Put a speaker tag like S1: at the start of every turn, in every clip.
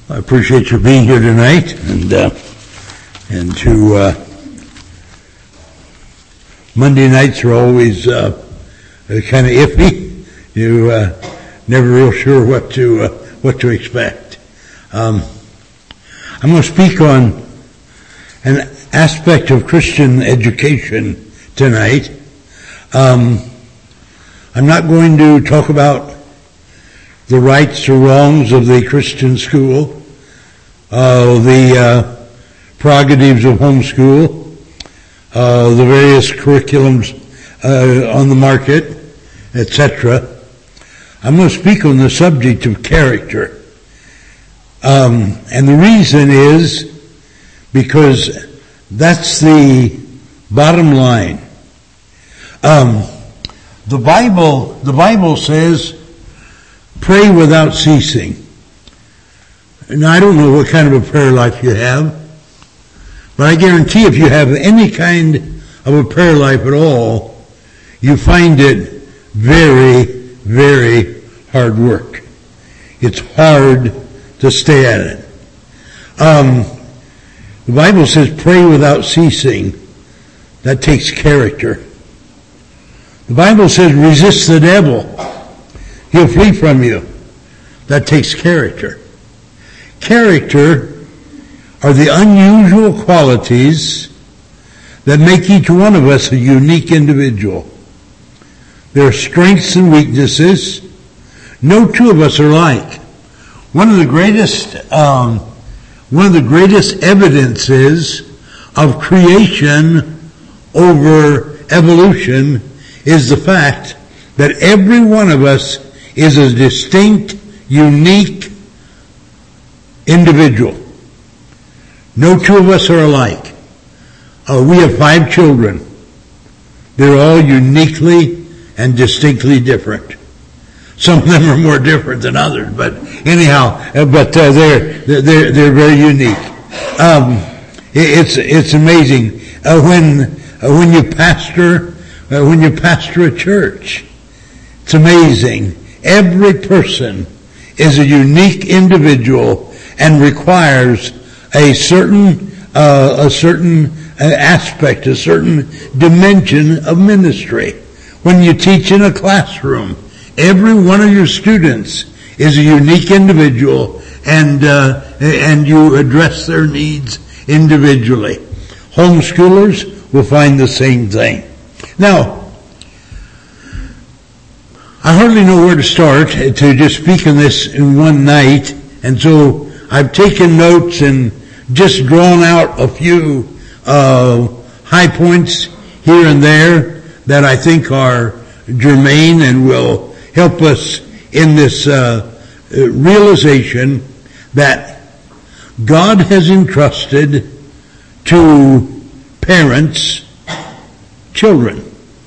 S1: I appreciate you being here tonight, and to Monday nights are always kind of iffy. You never real sure what to expect. I'm going to speak on an aspect of Christian education tonight. I'm not going to talk about the rights or wrongs of the Christian school, the prerogatives of homeschool, the various curriculums on the market, etc. I'm going to speak on the subject of character. And the reason is because that's the bottom line. The Bible says, pray without ceasing. Now, I don't know what kind of a prayer life you have, but I guarantee if you have any kind of a prayer life at all, you find it very, very hard work. It's hard to stay at it. The Bible says pray without ceasing. That takes character. The Bible says resist the devil. He'll flee from you. That takes character. Character are the unusual qualities that make each one of us a unique individual. There are strengths and weaknesses. No two of us are alike. One of the greatest evidences of creation over evolution is the fact that every one of us is a distinct, unique individual. No two of us are alike. We have 5 children. They're all uniquely and distinctly different. Some of them are more different than others, but anyhow, they're very unique. It's amazing when you pastor a church. It's amazing. Every person is a unique individual and requires a certain aspect, a certain dimension of ministry. When you teach in a classroom, every one of your students is a unique individual, and you address their needs individually. Homeschoolers will find the same thing. Now, I hardly know where to start to just speak on this in one night, and so I've taken notes and just drawn out a few high points here and there that I think are germane and will help us in this realization that God has entrusted to parents children.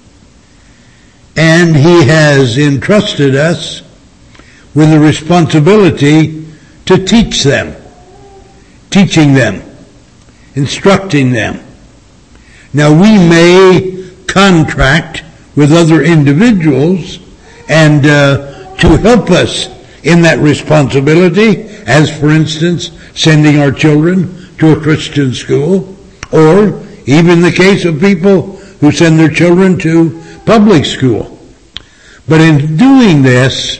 S1: And He has entrusted us with the responsibility to teach them, teaching them, instructing them. Now, we may contract with other individuals and to help us in that responsibility, as for instance, sending our children to a Christian school, or even the case of people who send their children to public school. But in doing this,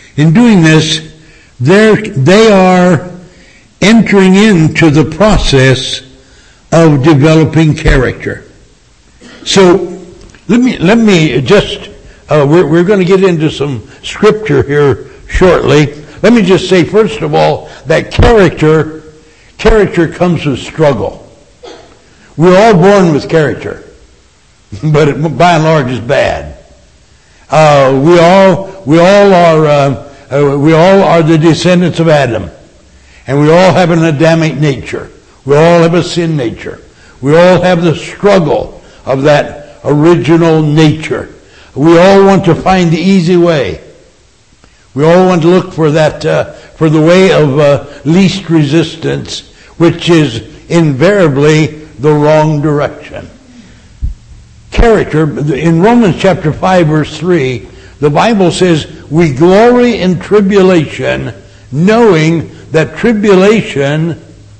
S1: they are entering into the process of developing character. So let me just we're going to get into some scripture here shortly. Let me just say first of all that character comes with struggle. We're all born with character, but it, by and large, is bad. We all are the descendants of Adam, and we all have an Adamic nature. We all have a sin nature. We all have the struggle of that original nature. We all want to find the easy way. We all want to look for that, for the way of least resistance, which is invariably the wrong direction. Character, in Romans chapter 5, verse 3, the Bible says, we glory in tribulation, knowing that tribulation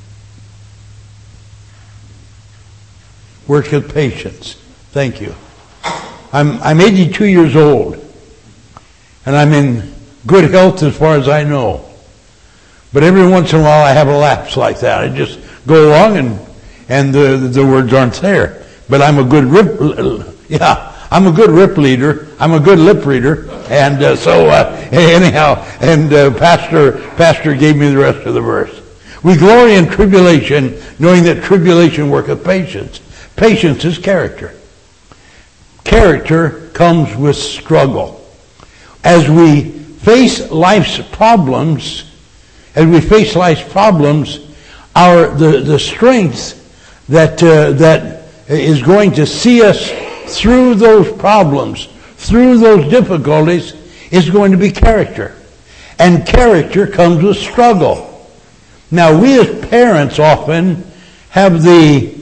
S1: worketh patience. Thank you. I'm 82 years old, and I'm in good health as far as I know. But every once in a while I have a lapse like that. I just go along and the words aren't there. But I'm a good I'm a good rip leader. I'm a good lip reader. And anyhow, Pastor gave me the rest of the verse. We glory in tribulation, knowing that tribulation worketh patience. Patience is character. Character comes with struggle. As we face life's problems, the strength that is going to see us through those problems, through those difficulties, is going to be character. And character comes with struggle. Now, we as parents often have the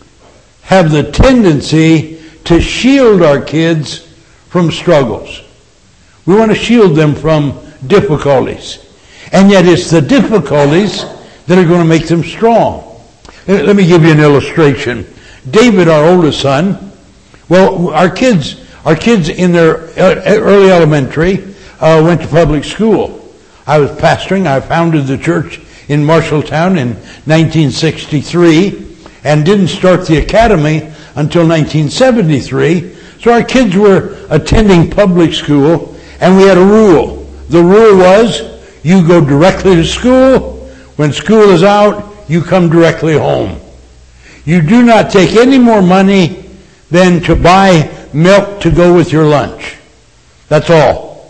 S1: tendency to shield our kids from struggles. We want to shield them from difficulties. And yet it's the difficulties that are going to make them strong. Let me give you an illustration. David, our oldest son, well, our kids in their early elementary went to public school. I was pastoring. I founded the church in Marshalltown in 1963 and didn't start the academy until 1973. So our kids were attending public school, and we had a rule. The rule was, you go directly to school. When school is out, you come directly home. You do not take any more money than to buy milk to go with your lunch. That's all.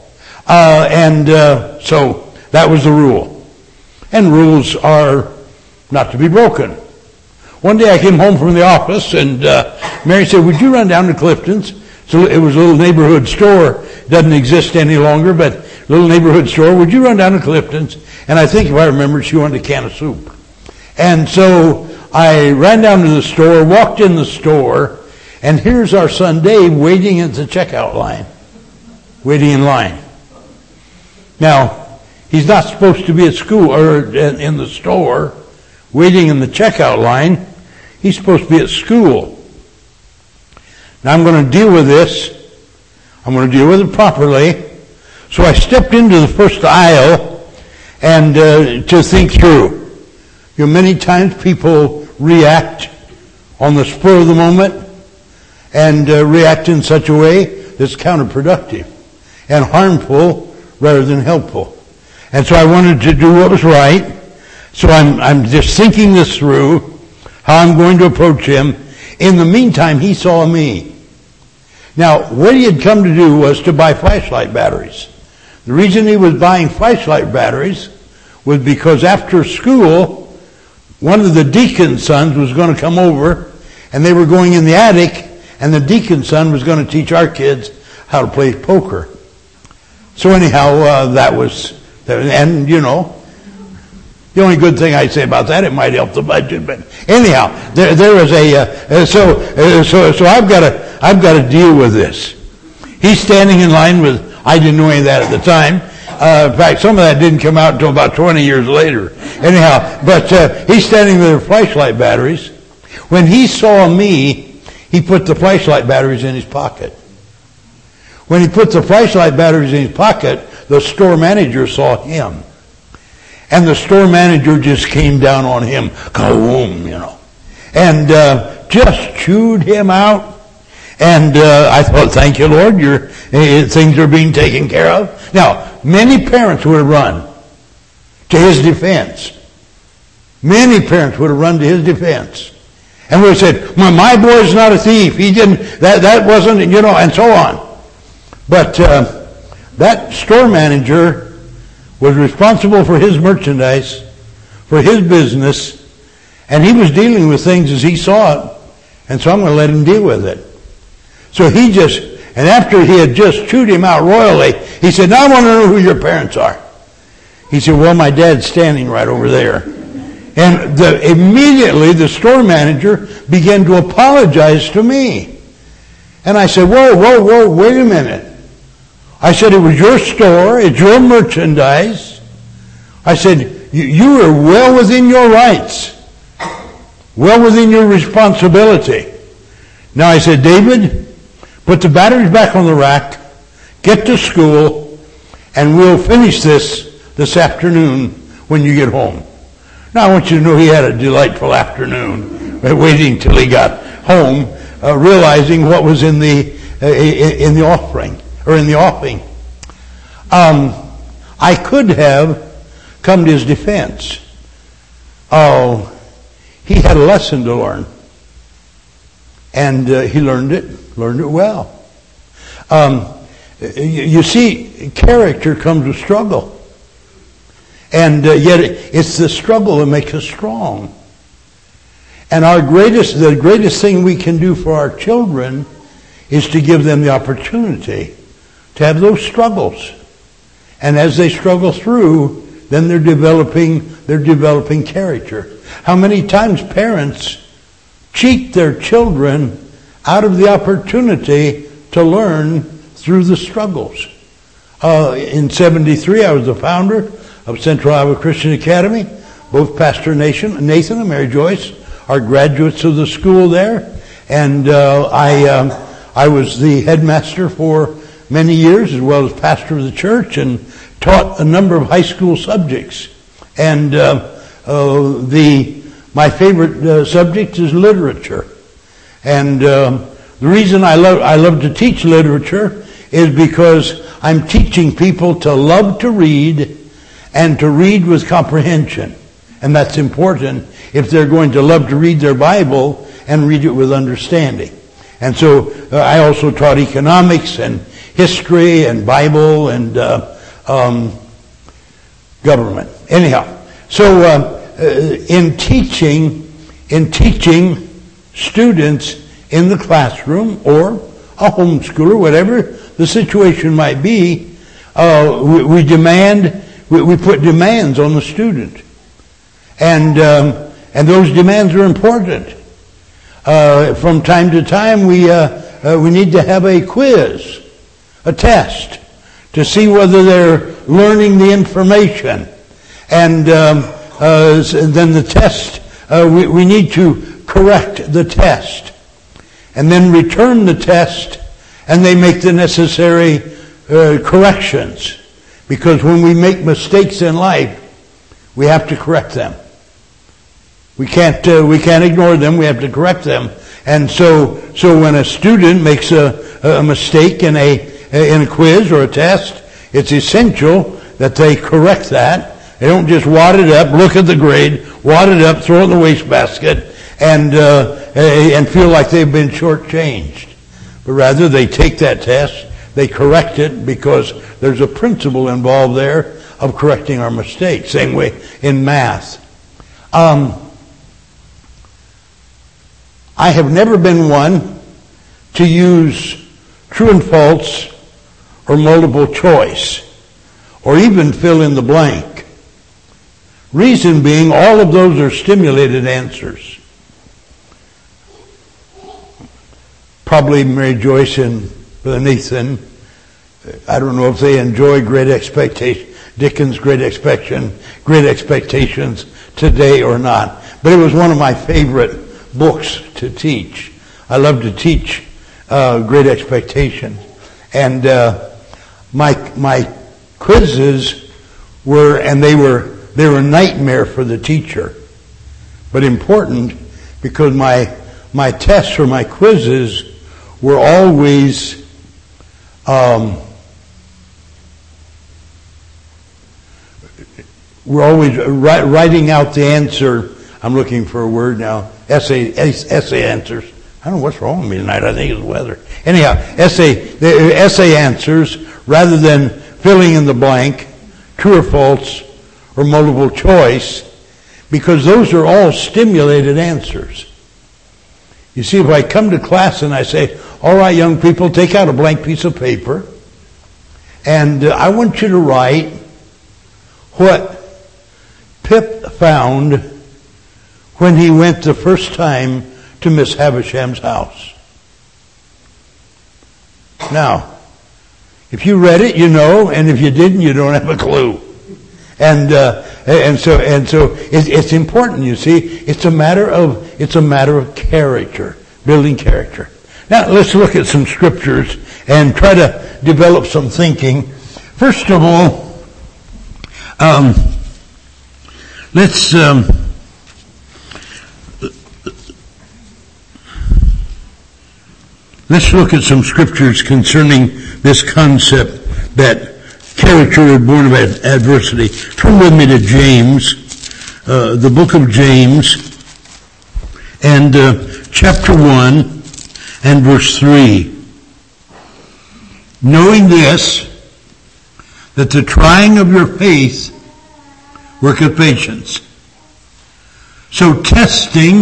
S1: So that was the rule. And rules are not to be broken. One day I came home from the office, and Mary said, would you run down to Clifton's? So it was a little neighborhood store. Doesn't exist any longer, but a little neighborhood store. Would you run down to Clifton's? And I think if I remember, she wanted a can of soup. And so I ran down to the store, walked in the store, and here's our son Dave waiting at the checkout line. Waiting in line. Now, he's not supposed to be at school or in the store waiting in the checkout line. He's supposed to be at school. Now I'm going to deal with this. I'm going to deal with it properly. So I stepped into the first aisle and to think through. You know, many times people react on the spur of the moment and react in such a way that's counterproductive and harmful rather than helpful. And so I wanted to do what was right. So I'm just thinking this through, how I'm going to approach him. In the meantime, he saw me. Now, what he had come to do was to buy flashlight batteries. The reason he was buying flashlight batteries was because after school, one of the deacon's sons was going to come over, and they were going in the attic, and the deacon's son was going to teach our kids how to play poker. So anyhow, and you know, the only good thing I'd say about that, it might help the budget, but anyhow, there was so I've got to deal with this. He's standing in line with, I didn't know any of that at the time. In fact, some of that didn't come out until about 20 years later. Anyhow, but he's standing with the flashlight batteries. When he saw me, he put the flashlight batteries in his pocket. When he put the flashlight batteries in his pocket, the store manager saw him. And the store manager just came down on him, kaboom, you know, and just chewed him out. And I thought, thank you, Lord, things are being taken care of. Now, many parents would have run to his defense. Many parents would have run to his defense. And would have said, my boy's not a thief. He didn't, that wasn't, you know, and so on. But that store manager was responsible for his merchandise, for his business, and he was dealing with things as he saw it, and so I'm going to let him deal with it. So and after he had just chewed him out royally, he said, now I want to know who your parents are. He said, well, my dad's standing right over there. And immediately the store manager began to apologize to me. And I said, whoa, wait a minute. I said, it was your store, it's your merchandise. I said, you are well within your rights, well within your responsibility. Now I said, David, put the batteries back on the rack, get to school, and we'll finish this afternoon when you get home. Now I want you to know he had a delightful afternoon, waiting till he got home, realizing what was in the offering, or in the offing. I could have come to his defense. Oh, he had a lesson to learn. And he learned it well. You see, character comes with struggle. And yet it's the struggle that makes us strong. And the greatest thing we can do for our children is to give them the opportunity to have those struggles. And as they struggle through, then they're developing character. How many times parents cheat their children out of the opportunity to learn through the struggles. In 1973, I was the founder of Central Iowa Christian Academy. Both Pastor Nathan and Mary Joyce are graduates of the school there. And I was the headmaster for many years, as well as pastor of the church, and taught a number of high school subjects. And my favorite subject is literature. And the reason I love to teach literature is because I'm teaching people to love to read and to read with comprehension. And that's important if they're going to love to read their Bible and read it with understanding. And so I also taught economics and history and Bible and government. Anyhow, so in teaching students in the classroom or a homeschooler, whatever the situation might be, we put demands on the student, and those demands are important. From time to time, we need to have a quiz, a test, to see whether they're learning the information, and then the test. We need to correct the test, and then return the test, and they make the necessary corrections. Because when we make mistakes in life, we have to correct them. We can't ignore them. We have to correct them. And so when a student makes a mistake in a quiz or a test, it's essential that they correct that. They don't just wad it up, look at the grade, wad it up, throw it in the wastebasket, and feel like they've been shortchanged. But rather, they take that test, they correct it, because there's a principle involved there of correcting our mistakes. Same way in math. I have never been one to use true and false or multiple choice, or even fill in the blank. Reason being, all of those are stimulated answers. Probably Mary Joyce and Brother Nathan, I don't know if they enjoy Dickens' Great Expectations today or not, but it was one of my favorite books to teach. I love to teach Great Expectations, and my quizzes were a nightmare for the teacher, but important because my tests or my quizzes were always writing out the answer. I'm looking for a word now. Essay answers. I don't know what's wrong with me tonight. I think it's the weather. Anyhow, essay answers rather than filling in the blank, true or false, or multiple choice, because those are all stimulated answers. You see, if I come to class and I say, all right, young people, take out a blank piece of paper, and I want you to write what Pip found when he went the first time to Miss Havisham's house. Now, if you read it, you know, and if you didn't, you don't have a clue. And it's important. You see, it's a matter of character, building character. Now let's look at some scriptures and try to develop some thinking. First of all, let's look at some scriptures concerning this concept that character is born of adversity. Turn with me to James, the book of James, and chapter 1 and verse 3. Knowing this, that the trying of your faith worketh patience. So testing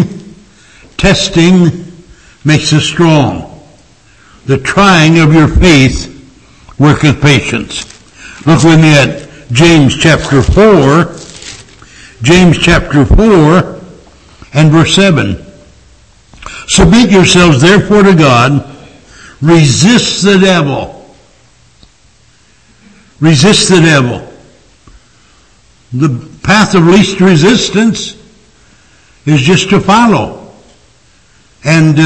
S1: makes us strong. The trying of your faith worketh patience. Look with me at James chapter 4. James chapter 4 and verse 7. Submit yourselves therefore to God. Resist the devil. Resist the devil. The path of least resistance is just to follow. And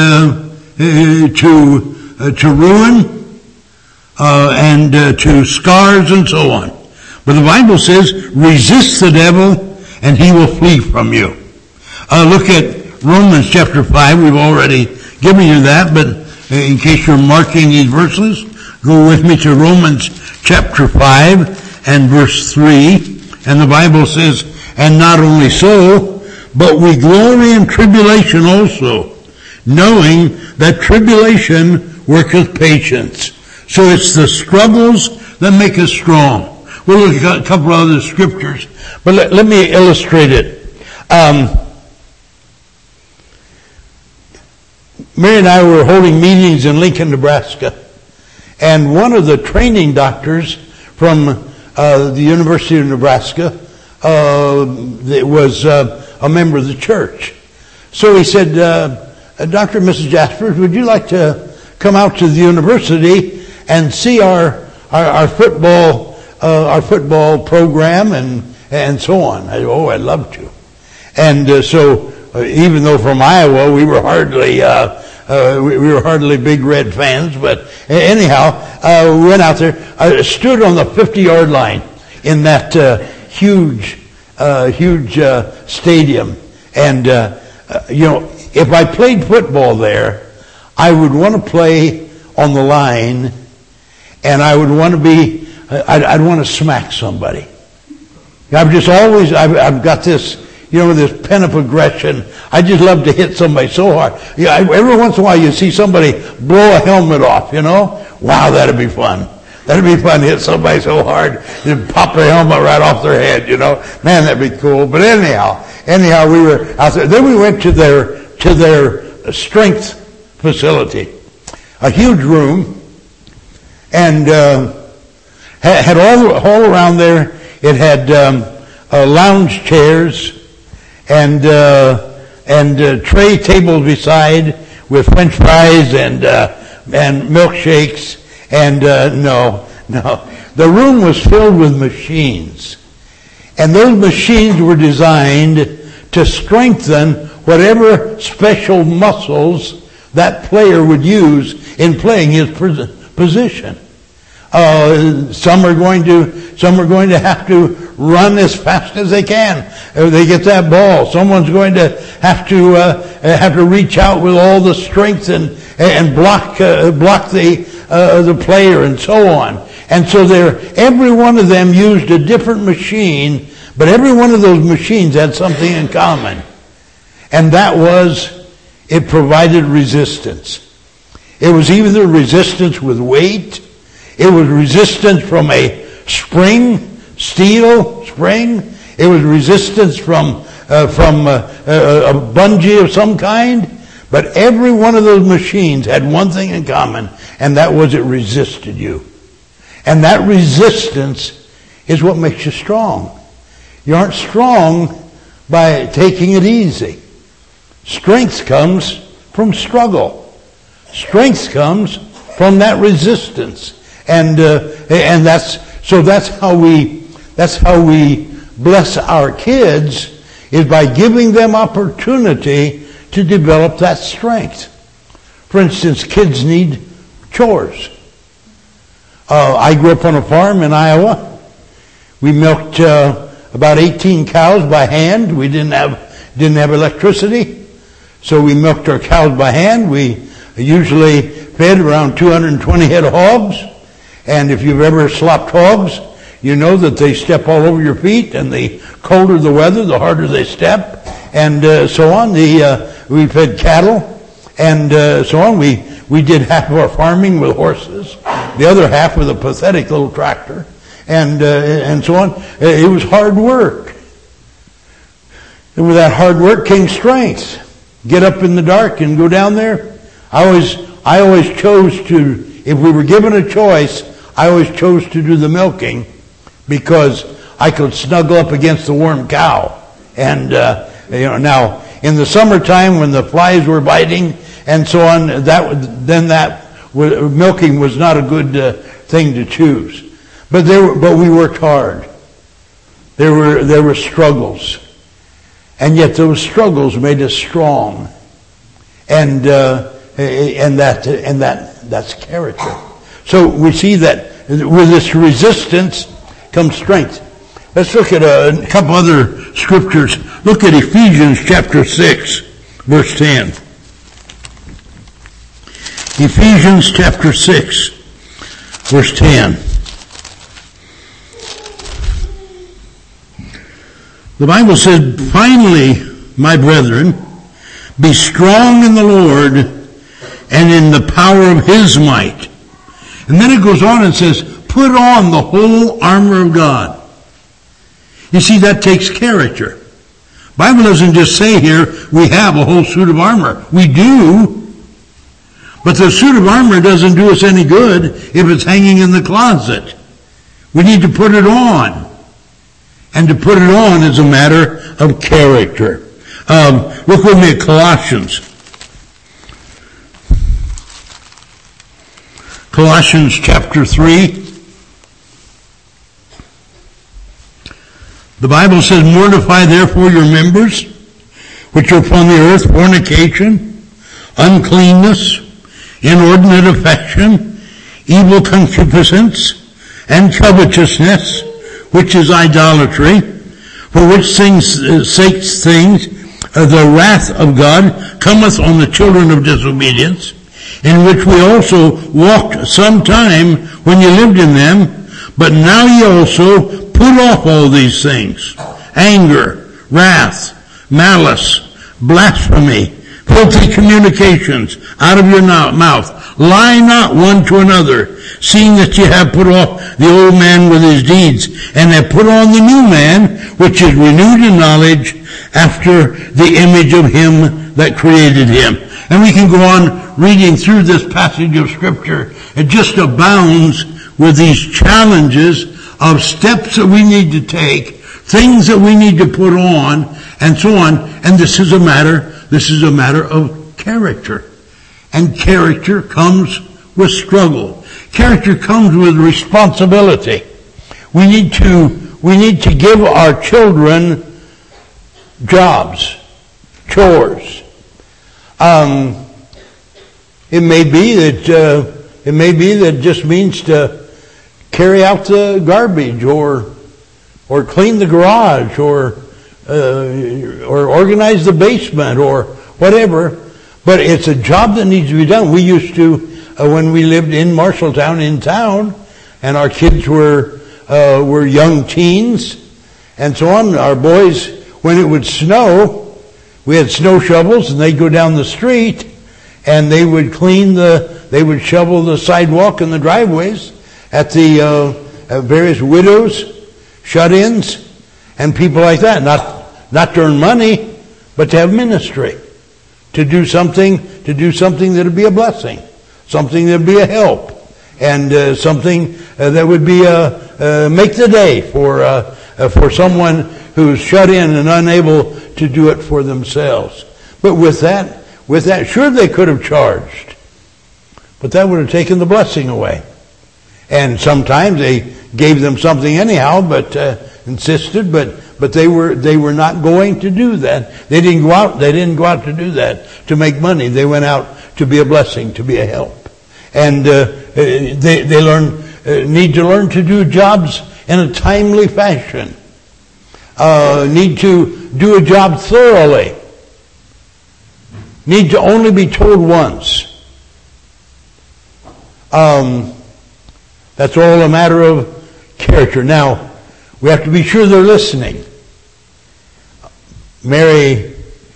S1: to ruin, and to scars and so on. But the Bible says, resist the devil and he will flee from you. Look at Romans chapter 5. We've already given you that, but in case you're marking these verses, go with me to Romans chapter 5 and verse 3. And the Bible says, and not only so, but we glory in tribulation also, knowing that tribulation worketh patience. So it's the struggles that make us strong. We'll look at a couple of other scriptures, but let me illustrate it. Mary and I were holding meetings in Lincoln, Nebraska, and one of the training doctors from the University of Nebraska was a member of the church. So he said, Dr. and Mrs. Jaspers, would you like to come out to the university and see our football program and so on? I said, oh, I'd love to. And so even though from Iowa we were hardly big Red fans, but anyhow, we went out there. I stood on the 50-yard line in that huge stadium, and if I played football there, I would want to play on the line, and I would want to be, I'd want to smack somebody. I've got this, this pent-up aggression. I just love to hit somebody so hard. Every once in a while you see somebody blow a helmet off, Wow, that'd be fun. That'd be fun to hit somebody so hard, you'd pop the helmet right off their head, Man, that'd be cool. But anyhow, we were out there. Then we went to their strength facility, a huge room, and had all around there. It had lounge chairs and tray tables beside with French fries and milkshakes. And no, the room was filled with machines, and those machines were designed to strengthen whatever special muscles that player would use in playing his position. Some are going to have to run as fast as they can. If they get that ball, someone's going to have to reach out with all the strength and block the player and so on. And so every one of them used a different machine, but every one of those machines had something in common, and that was it provided resistance. It was either resistance with weight. It was resistance from a steel spring. It was resistance from a bungee of some kind. But every one of those machines had one thing in common, and that was it resisted you. And that resistance is what makes you strong. You aren't strong by taking it easy. Strength comes from struggle. Strength comes from that resistance. And that's how we bless our kids is by giving them opportunity to develop that strength. For instance, kids need chores. I grew up on a farm in Iowa. We milked about 18 cows by hand. We didn't have electricity, so we milked our cows by hand. We usually fed around 220 head of hogs, and if you've ever slopped hogs, you know that they step all over your feet, and the colder the weather, the harder they step, and so on. We fed cattle, and so on. We did half of our farming with horses, the other half with a pathetic little tractor, and so on. It was hard work. And with that hard work came strength. Get up in the dark and go down there. I always chose to, if we were given a choice, I always chose to do the milking because I could snuggle up against the warm cow. And, now, in the summertime when the flies were biting and so on, milking was not a good thing to choose. But we worked hard. There were struggles. And yet those struggles made us strong. And that's character. So we see that with this resistance comes strength. Let's look at a couple other scriptures. Look at Ephesians chapter 6, verse 10. Ephesians chapter 6, verse 10. The Bible said, "Finally, my brethren, be strong in the Lord and in the power of His might." And then it goes on and says, "Put on the whole armor of God." You see, that takes character. The Bible doesn't just say here, we have a whole suit of armor. We do. But the suit of armor doesn't do us any good if it's hanging in the closet. We need to put it on. And to put it on is a matter of character. Look with me at Colossians. Colossians chapter 3. The Bible says, "Mortify therefore your members, which are upon the earth, fornication, uncleanness, inordinate affection, evil concupiscence, and covetousness, which is idolatry, for which things, the wrath of God cometh on the children of disobedience, in which we also walked some time when ye lived in them, but now ye also put off all these things: anger, wrath, malice, blasphemy, filthy communications out of your mouth. Lie not one to another, seeing that ye have put off the old man with his deeds, and have put on the new man, which is renewed in knowledge after the image of Him that created him." And we can go on reading through this passage of Scripture. It just abounds with these challenges of steps that we need to take, things that we need to put on, and so on. And this is a matter of character. And character comes with struggle. Character comes with responsibility. We need to give our children jobs, chores. It may be that it just means to carry out the garbage, or clean the garage, or organize the basement, or whatever. But it's a job that needs to be done. We used to, when we lived in Marshalltown, in town, and our kids were young teens, and so on. Our boys, when it would snow, we had snow shovels, and they'd go down the street, and they would shovel the sidewalk and the driveways at the various widows, shut-ins, and people like that. Not to earn money, but to have ministry, to do something that would be a blessing, something that would be a help, and something that would be make the day for someone who's shut in and unable to do it for themselves. But with that, sure, they could have charged, but that would have taken the blessing away. And sometimes they gave them something anyhow, but insisted. But but they were not going to do that. They didn't go out to do that, to make money. They went out to be a blessing, to be a help. And they need to learn to do jobs in a timely fashion. Need to do a job thoroughly. Need to only be told once. That's all a matter of character. Now, we have to be sure they're listening. Mary,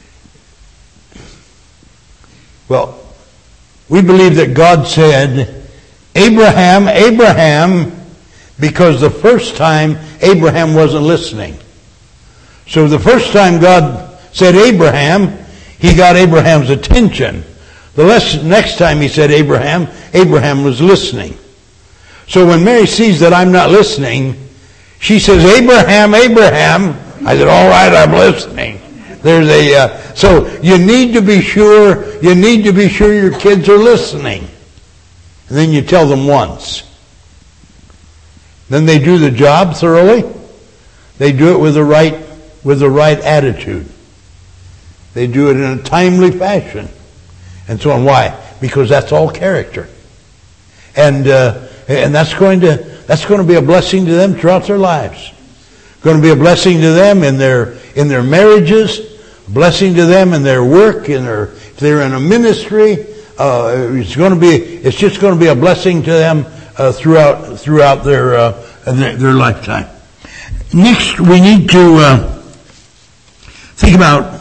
S1: well, we believe that God said, Abraham, Abraham, because the first time Abraham wasn't listening. So the first time God said Abraham, he got Abraham's attention. The next time he said Abraham, Abraham was listening. So when Mary sees that I'm not listening, she says, Abraham, Abraham. I said, all right, I'm listening. So you need to be sure your kids are listening. And then you tell them once. Then they do the job thoroughly. They do it with the right attitude. They do it in a timely fashion. And so on. Why? Because that's all character. And that's going to be a blessing to them throughout their lives. Going to be a blessing to them in their marriages, a blessing to them in their work, if they're in a ministry. It's just going to be a blessing to them throughout their lifetime. Next, we need to think about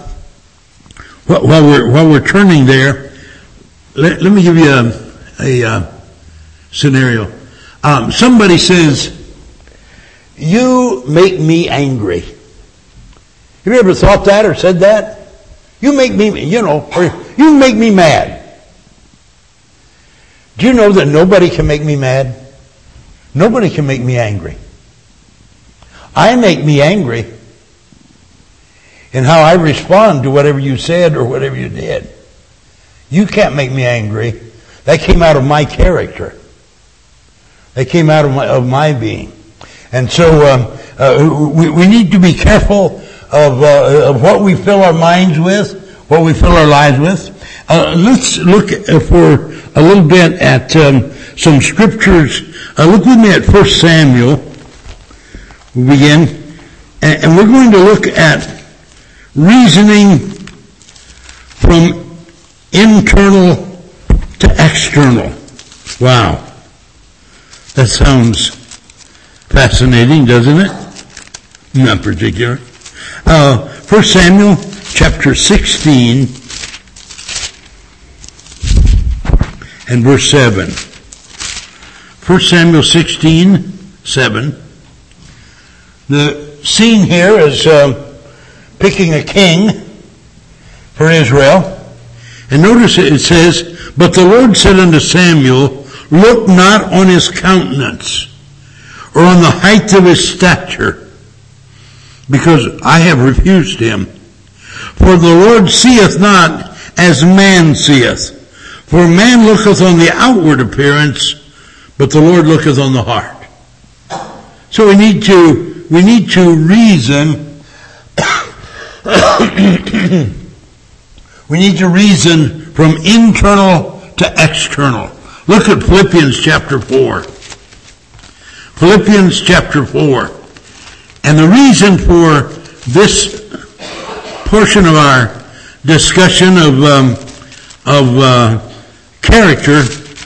S1: while we're turning there. Let me give you a scenario. Somebody says, "You make me angry." Have you ever thought that or said that? You make me, or you make me mad. Do you know that nobody can make me mad? Nobody can make me angry. I make me angry in how I respond to whatever you said or whatever you did. You can't make me angry. That came out of my character. That came out of my being. And so we need to be careful of what we fill our minds with, what we fill our lives with. Let's look for a little bit at some scriptures. Look with me at 1 Samuel. We begin. And we're going to look at reasoning from internal to external. Wow. That sounds fascinating, doesn't it? Not particular. 1 Samuel chapter 16 and verse 7. 1 Samuel 16, 7. The scene here is picking a king for Israel. And notice it says, "But the Lord said unto Samuel, Look not on his countenance, or on the height of his stature, because I have refused him. For the Lord seeth not as man seeth. For man looketh on the outward appearance, but the Lord looketh on the heart." So we need to reason. We need to reason from internal to external. Look at Philippians chapter 4. Philippians chapter 4. And the reason for this portion of our discussion of character,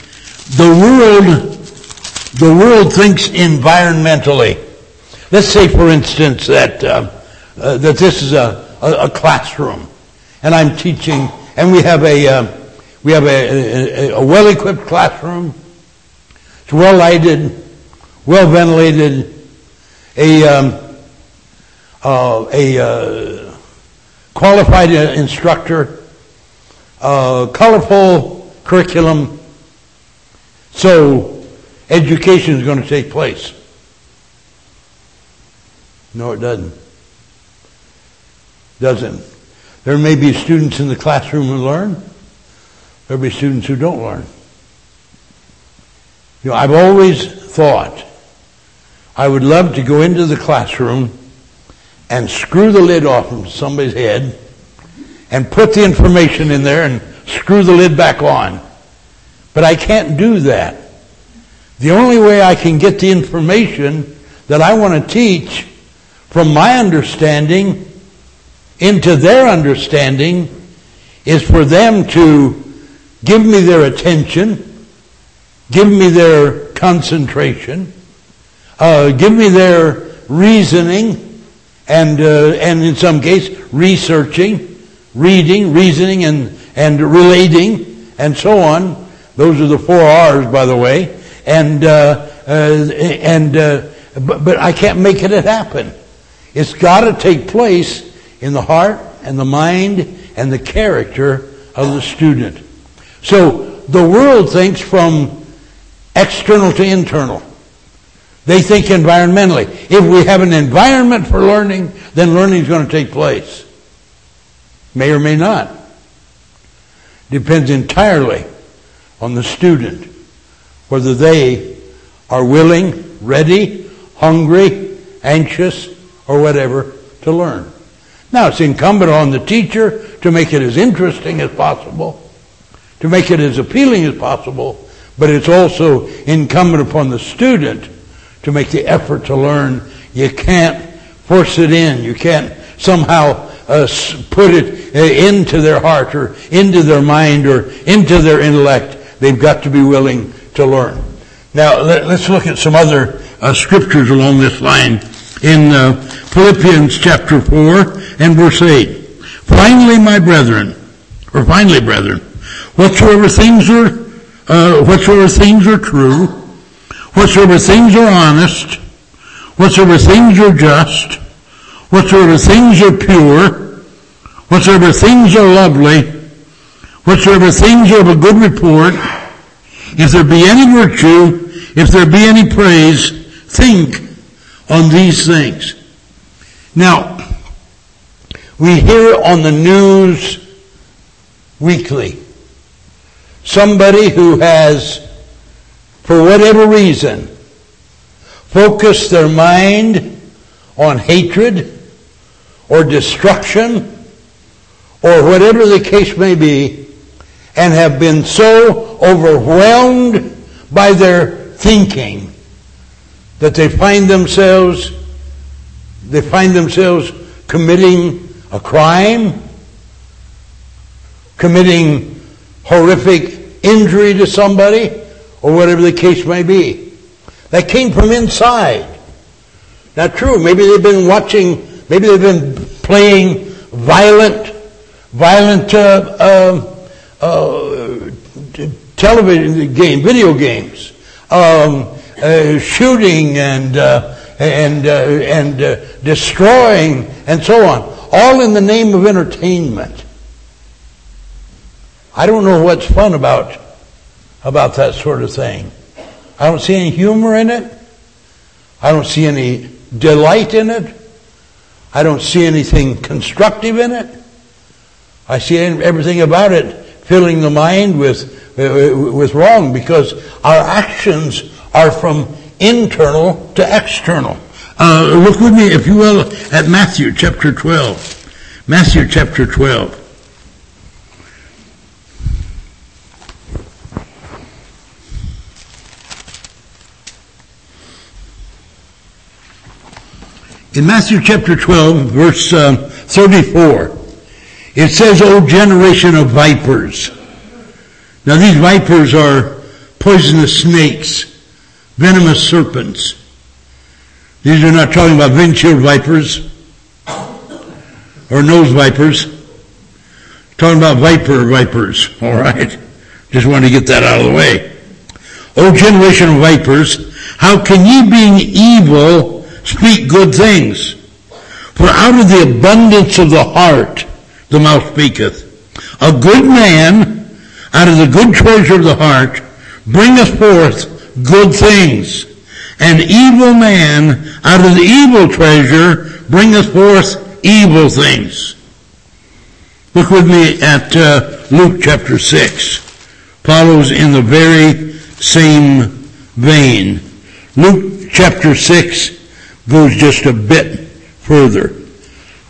S1: the world thinks environmentally. Let's say, for instance, that this is a classroom, and I'm teaching, and we have a well-equipped classroom. It's well lighted, well ventilated, a qualified instructor, colorful curriculum. So education is going to take place. No, it doesn't. There may be students in the classroom who learn. There'll be students who don't learn. I've always thought I would love to go into the classroom and screw the lid off of somebody's head and put the information in there and screw the lid back on. But I can't do that. The only way I can get the information that I want to teach from my understanding into their understanding is for them to give me their attention, give me their concentration, give me their reasoning, and in some case researching, reading, reasoning, and relating, and so on. Those are the 4 R's, by the way. But I can't make it happen. It's got to take place in the heart and the mind and the character of the student. So the world thinks from external to internal. They think environmentally. If we have an environment for learning, then learning is going to take place. May or may not. Depends entirely on the student, whether they are willing, ready, hungry, anxious, or whatever to learn. Now, it's incumbent on the teacher to make it as interesting as possible, to make it as appealing as possible, but it's also incumbent upon the student to make the effort to learn. You can't force it in. You can't somehow put it into their heart or into their mind or into their intellect. They've got to be willing to learn. Now, let's look at some other scriptures along this line. In Philippians chapter 4 and verse 8. Finally, brethren, whatsoever things are true, whatsoever things are honest, whatsoever things are just, whatsoever things are pure, whatsoever things are lovely, whatsoever things are of a good report, if there be any virtue, if there be any praise, think on these things. Now, we hear on the news weekly somebody who has, for whatever reason, focused their mind on hatred or destruction or whatever the case may be, and have been so overwhelmed by their thinking that they find themselves committing a crime, committing horrific injury to somebody, or whatever the case may be. That came from inside. Now, true, maybe they've been playing violent television game, video games, shooting and destroying and so on, all in the name of entertainment. I don't know what's fun about that sort of thing. I don't see any humor in it. I don't see any delight in it. I don't see anything constructive in it. I see everything about it filling the mind with wrong, because our actions are from internal to external. Look with me, if you will, at Matthew chapter 12. Matthew chapter 12. In Matthew chapter 12, verse 34, it says, O generation of vipers. Now these vipers are poisonous snakes, venomous serpents. These are not talking about windshield vipers or nose vipers. Talking about vipers, all right? Just wanted to get that out of the way. O generation of vipers, how can ye, being evil, speak good things? For out of the abundance of the heart the mouth speaketh. A good man out of the good treasure of the heart bringeth forth good things. An evil man out of the evil treasure bringeth forth evil things. Look with me at Luke chapter 6. Follows in the very same vein. Luke chapter 6 goes just a bit further.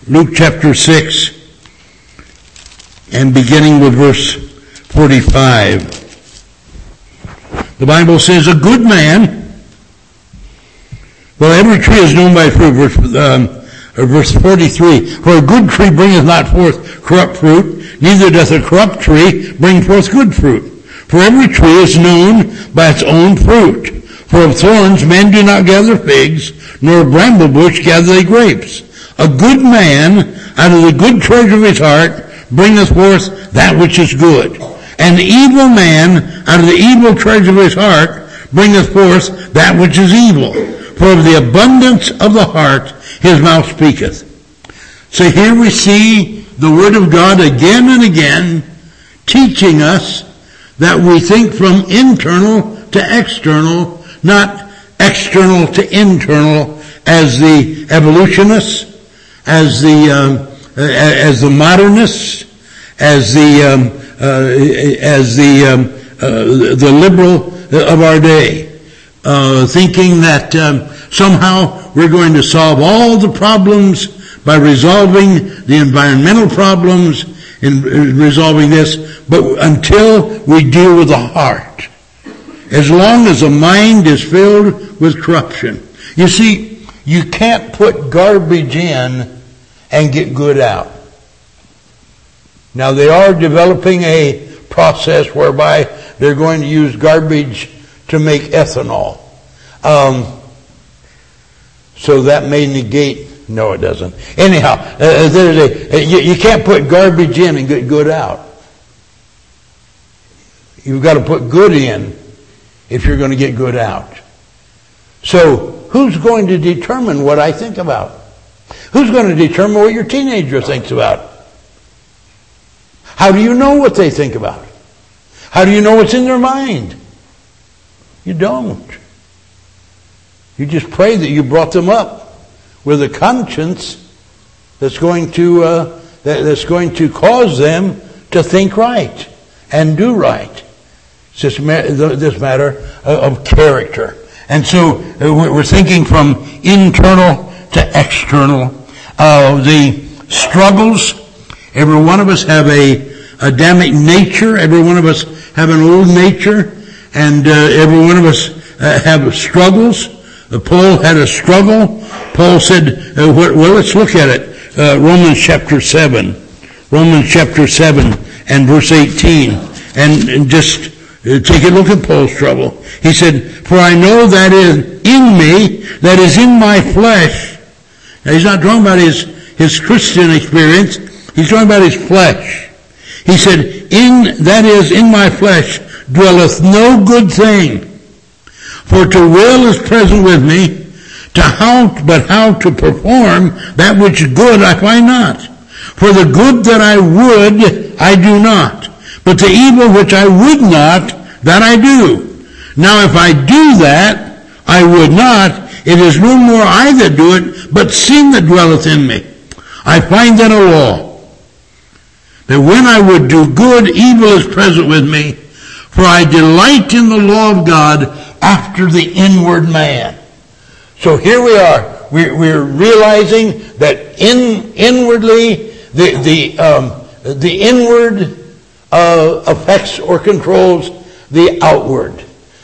S1: Luke chapter 6, and beginning with verse 45. The Bible says, a good man, well, every tree is known by fruit, verse 43, for a good tree bringeth not forth corrupt fruit, neither doth a corrupt tree bring forth good fruit. For every tree is known by its own fruit. For of thorns men do not gather figs, nor of bramble bush gather they grapes. A good man out of the good treasure of his heart bringeth forth that which is good. And the evil man out of the evil treasure of his heart bringeth forth that which is evil. For of the abundance of the heart his mouth speaketh. So here we see the Word of God again and again teaching us that we think from internal to external, not external to internal, as the evolutionists, as the modernists, as the liberal of our day, thinking that somehow we're going to solve all the problems by resolving the environmental problems and resolving this, but until we deal with the heart. As long as the mind is filled with corruption. You see, you can't put garbage in and get good out. Now they are developing a process whereby they're going to use garbage to make ethanol. So that may negate. No, it doesn't. Anyhow, you can't put garbage in and get good out. You've got to put good in if you're going to get good out. So, who's going to determine what I think about? Who's going to determine what your teenager thinks about? How do you know what they think about? How do you know what's in their mind? You don't. You just pray that you brought them up with a conscience that's going to cause them to think right and do right. It's just this matter of character. And so we're thinking from internal to external. The struggles, every one of us have a Adamic nature. Every one of us have an old nature. And every one of us have struggles. Paul had a struggle. Paul said, well, let's look at it. Romans chapter 7. Romans chapter 7 and verse 18. And just take a look at Paul's trouble. He said, for I know that is in me, that is in my flesh. Now he's not talking about his Christian experience. He's talking about his flesh. He said, that is in my flesh dwelleth no good thing. For to will is present with me, but how to perform that which is good I find not. For the good that I would, I do not. But the evil which I would not, that I do. Now if I do that, I would not, it is no more I that do it, but sin that dwelleth in me. I find that a law, that when I would do good, evil is present with me. For I delight in the law of God after the inward man. So here we are. We're realizing that inwardly, the inward affects or controls the outward.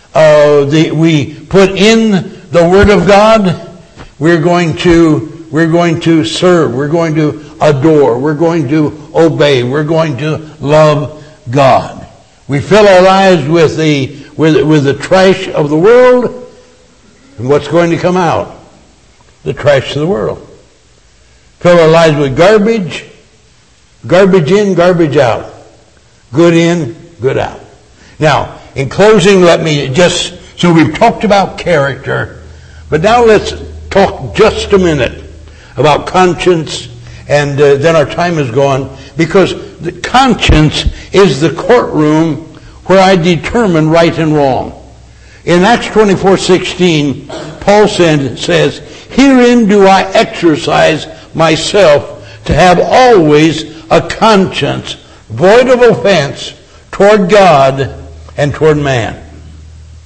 S1: We put in the Word of God. We're going to serve. We're going to adore. We're going to obey. We're going to love God. We fill our lives with the trash of the world. And what's going to come out? The trash of the world. Fill our lives with garbage. Garbage in, garbage out. Good in, good out. Now, in closing, so we've talked about character, but now let's talk just a minute about conscience, and then our time is gone, because the conscience is the courtroom where I determine right and wrong. In Acts 24:16, Paul says, herein do I exercise myself to have always a conscience void of offense toward God and toward man.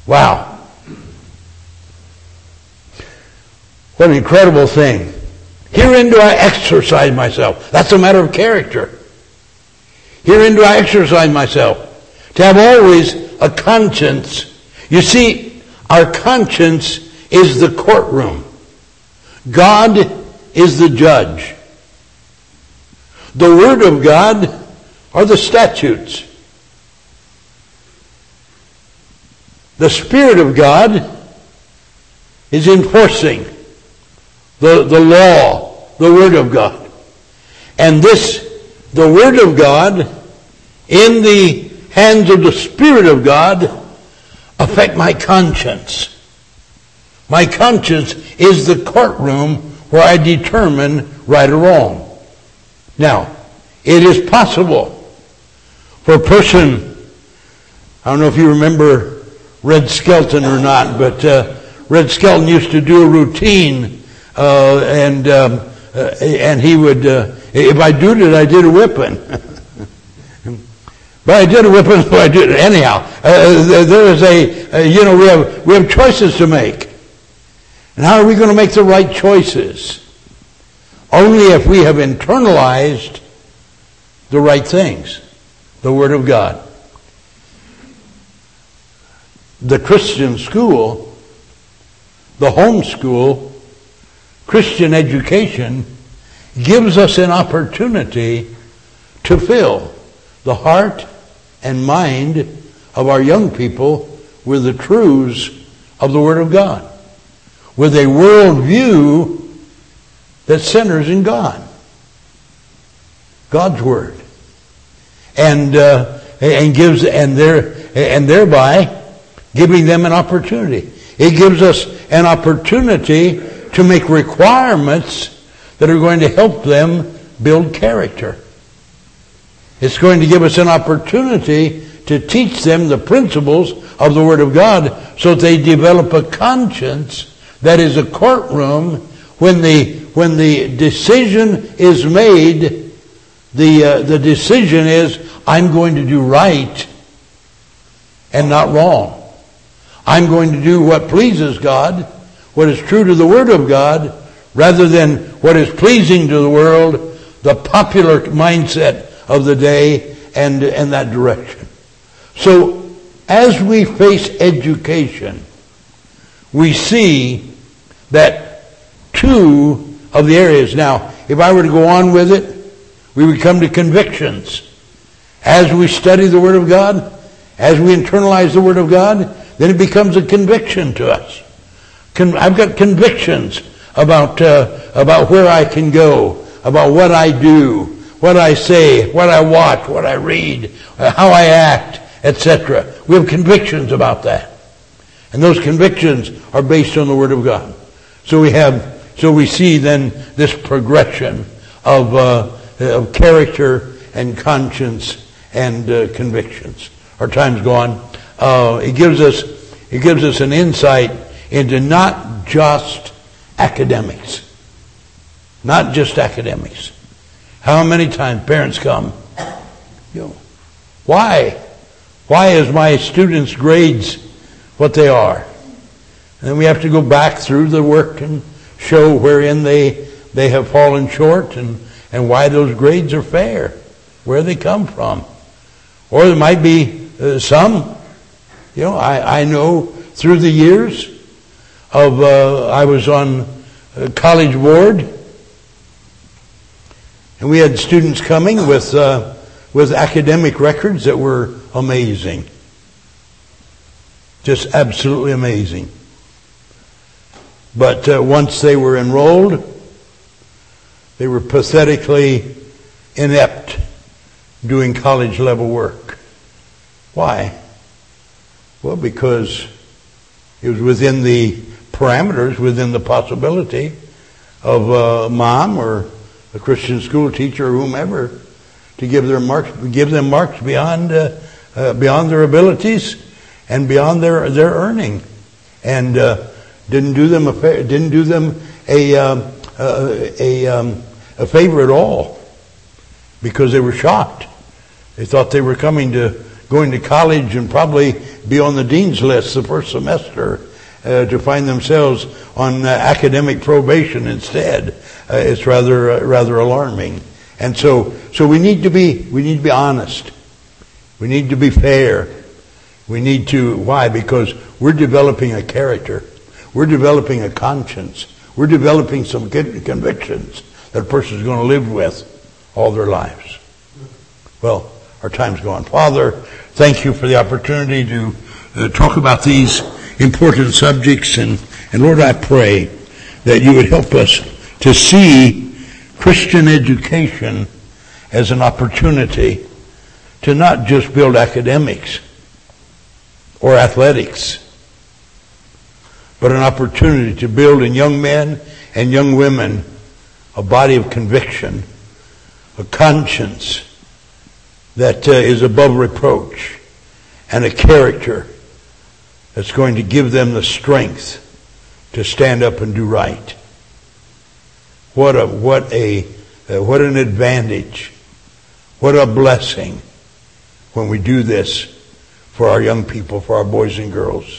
S1: Wow. What an incredible thing. Herein do I exercise myself. That's a matter of character. Herein do I exercise myself. To have always a conscience. You see, our conscience is the courtroom. God is the judge. The Word of God are the statutes. The Spirit of God is enforcing the law, the Word of God. And the Word of God, in the hands of the Spirit of God, affect my conscience. My conscience is the courtroom where I determine right or wrong. Now, it is possible for a person, I don't know if you remember Red Skelton or not, but Red Skelton used to do a routine, and he would, if I did it, I did a whipping. But I did a whipping, so I did it anyhow. There is we have choices to make. And how are we going to make the right choices? Only if we have internalized the right things, the Word of God. The Christian school, the home school, Christian education gives us an opportunity to fill the heart and mind of our young people with the truths of the Word of God, with a worldview that centers in God, God's Word, and thereby giving them an opportunity. It gives us an opportunity to make requirements that are going to help them build character. It's going to give us an opportunity to teach them the principles of the Word of God so that they develop a conscience that is a courtroom when the decision is made. The decision is, I'm going to do right and not wrong. I'm going to do what pleases God, what is true to the Word of God, rather than what is pleasing to the world, the popular mindset of the day, and that direction. So, as we face education, we see that two of the areas. Now, if I were to go on with it, we would come to convictions. As we study the Word of God, as we internalize the Word of God, then it becomes a conviction to us. I've got convictions about where I can go, about what I do, what I say, what I watch, what I read, how I act, etc. We have convictions about that. And those convictions are based on the Word of God. So we see then this progression of character and conscience and convictions. Our time's gone. It gives us an insight into not just academics. Not just academics. How many times parents come, why? Why is my students' grades what they are? And then we have to go back through the work and show wherein they have fallen short and why those grades are fair, where they come from. Or there might be some, I know through the years of, I was on a college board, and we had students coming with academic records that were amazing. Just absolutely amazing. But once they were enrolled, they were pathetically inept doing college level work. Why? Well, because it was within the parameters, within the possibility of a mom or a Christian school teacher or whomever to give them marks beyond their abilities and beyond their earning, and didn't do them a favor at all, because they were shocked. They thought they were going to college and probably be on the dean's list the first semester, to find themselves on academic probation instead. It's rather alarming. And so we need to be honest. We need to be fair. We need to, why? Because we're developing a character. We're developing a conscience. We're developing some convictions that a person is going to live with all their lives. Well, our time's gone. Father, thank you for the opportunity to talk about these important subjects. And Lord, I pray that you would help us to see Christian education as an opportunity to not just build academics or athletics, but an opportunity to build in young men and young women a body of conviction, a conscience that is above reproach, and a character that's going to give them the strength to stand up and do right. What an advantage. What a blessing when we do this for our young people, for our boys and girls.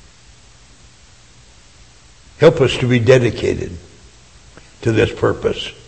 S1: Help us to be dedicated to this purpose.